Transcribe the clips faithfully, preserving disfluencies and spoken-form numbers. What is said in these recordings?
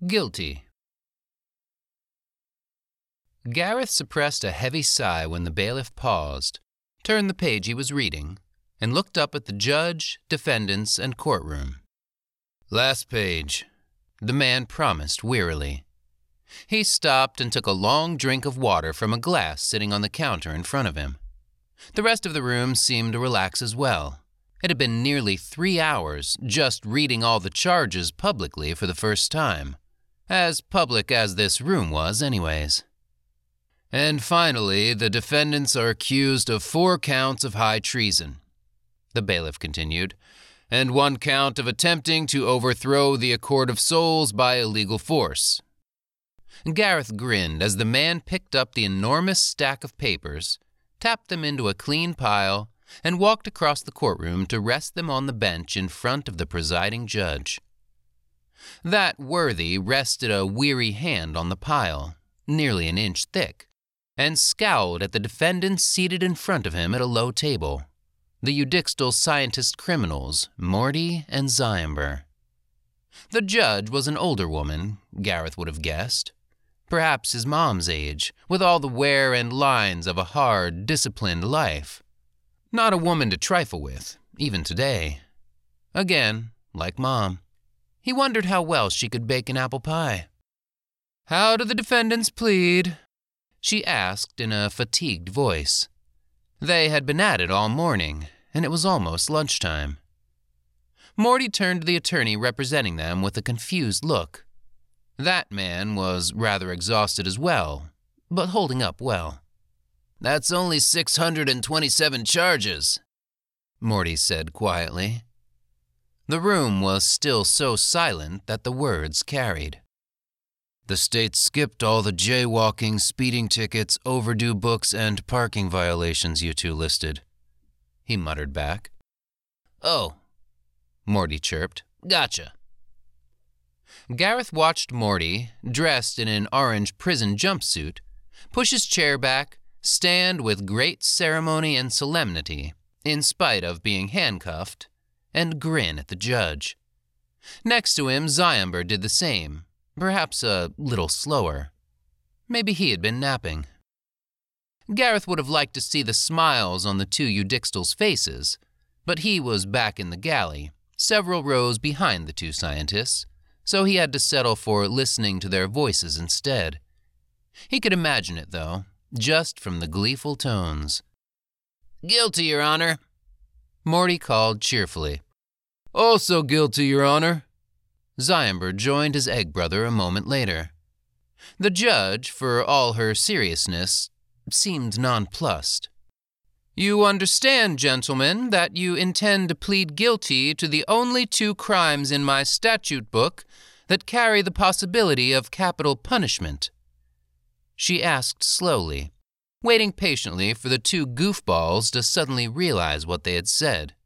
Guilty. Gareth suppressed a heavy sigh when the bailiff paused, turned the page he was reading, and looked up at the judge, defendants, and courtroom. "Last page," the man promised wearily. He stopped and took a long drink of water from a glass sitting on the counter in front of him. The rest of the room seemed to relax as well. It had been nearly three hours just reading all the charges publicly for the first time. As public as this room was, anyways. "And finally, the defendants are accused of four counts of high treason," the bailiff continued, "and one count of attempting to overthrow the Accord of Souls by illegal force." Gareth grinned as the man picked up the enormous stack of papers, tapped them into a clean pile, and walked across the courtroom to rest them on the bench in front of the presiding judge. That worthy rested a weary hand on the pile, nearly an inch thick, and scowled at the defendants seated in front of him at a low table, the Udixtal scientist criminals, Morty and Ziamber. The judge was an older woman, Gareth would have guessed. Perhaps his mom's age, with all the wear and lines of a hard, disciplined life. Not a woman to trifle with, even today. Again, like Mom, he wondered how well she could bake an apple pie. "How do the defendants plead?" she asked in a fatigued voice. They had been at it all morning, and it was almost lunchtime. Morty turned to the attorney representing them with a confused look. That man was rather exhausted as well, but holding up well. "That's only six hundred twenty-seven charges," Morty said quietly. The room was still so silent that the words carried. "The state skipped all the jaywalking, speeding tickets, overdue books, and parking violations you two listed," he muttered back. "Oh," Morty chirped. "Gotcha." Gareth watched Morty, dressed in an orange prison jumpsuit, push his chair back, stand with great ceremony and solemnity, in spite of being handcuffed, and grin at the judge. Next to him, Ziamber did the same, perhaps a little slower. Maybe he had been napping. Gareth would have liked to see the smiles on the two Udixtal's faces, but he was back in the galley, several rows behind the two scientists, so he had to settle for listening to their voices instead. He could imagine it, though, just from the gleeful tones. "Guilty, Your Honor," Morty called cheerfully. "Also guilty, Your Honor." Ziamber joined his egg brother a moment later. The judge, for all her seriousness, seemed nonplussed. "You understand, gentlemen, that you intend to plead guilty to the only two crimes in my statute book that carry the possibility of capital punishment?" she asked slowly, waiting patiently for the two goofballs to suddenly realize what they had said.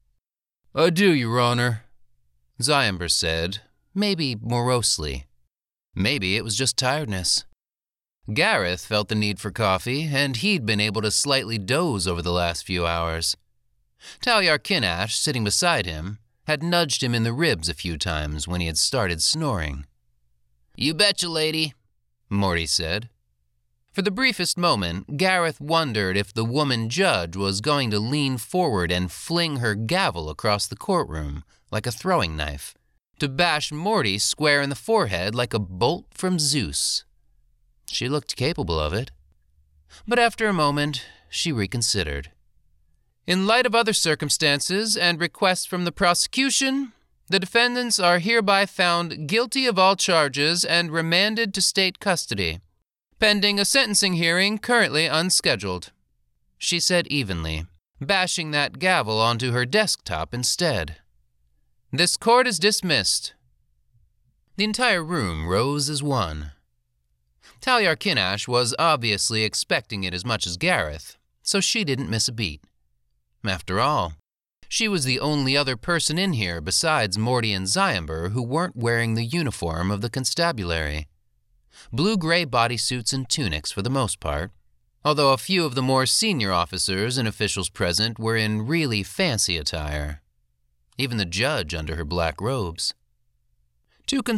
"I do, Your Honor," Ziamber said, maybe morosely. Maybe it was just tiredness. Gareth felt the need for coffee, and he'd been able to slightly doze over the last few hours. Talyar Kinash, sitting beside him, had nudged him in the ribs a few times when he had started snoring. "You betcha, lady," Morty said. For the briefest moment, Gareth wondered if the woman judge was going to lean forward and fling her gavel across the courtroom like a throwing knife, to bash Morty square in the forehead like a bolt from Zeus. She looked capable of it. But after a moment, she reconsidered. "In light of other circumstances and requests from the prosecution, the defendants are hereby found guilty of all charges and remanded to state custody, pending a sentencing hearing currently unscheduled," she said evenly, bashing that gavel onto her desktop instead. "This court is dismissed." The entire room rose as one. Talyar Kinash was obviously expecting it as much as Gareth, so she didn't miss a beat. After all, she was the only other person in here besides Morty and Ziamber who weren't wearing the uniform of the constabulary. Blue-gray bodysuits and tunics for the most part, although a few of the more senior officers and officials present were in really fancy attire. Even the judge under her black robes. Two